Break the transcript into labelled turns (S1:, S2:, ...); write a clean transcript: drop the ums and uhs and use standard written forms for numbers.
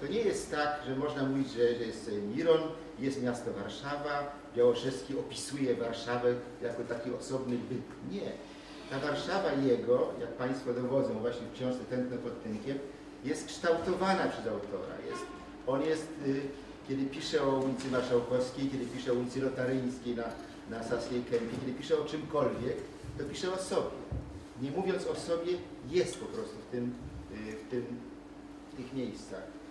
S1: To nie jest tak, że można mówić, że jest Miron, jest miasto Warszawa, Białoszewski opisuje Warszawę jako taki osobny byt. Nie. Ta Warszawa jego, jak Państwo dowodzą właśnie w książce Tętno pod Tynkiem, jest kształtowana przez autora. On jest, kiedy pisze o ulicy Marszałkowskiej, kiedy pisze o ulicy Lotaryńskiej na Saskiej Kępie, kiedy pisze o czymkolwiek, to pisze o sobie. Nie mówiąc o sobie, jest po prostu w tych miejscach.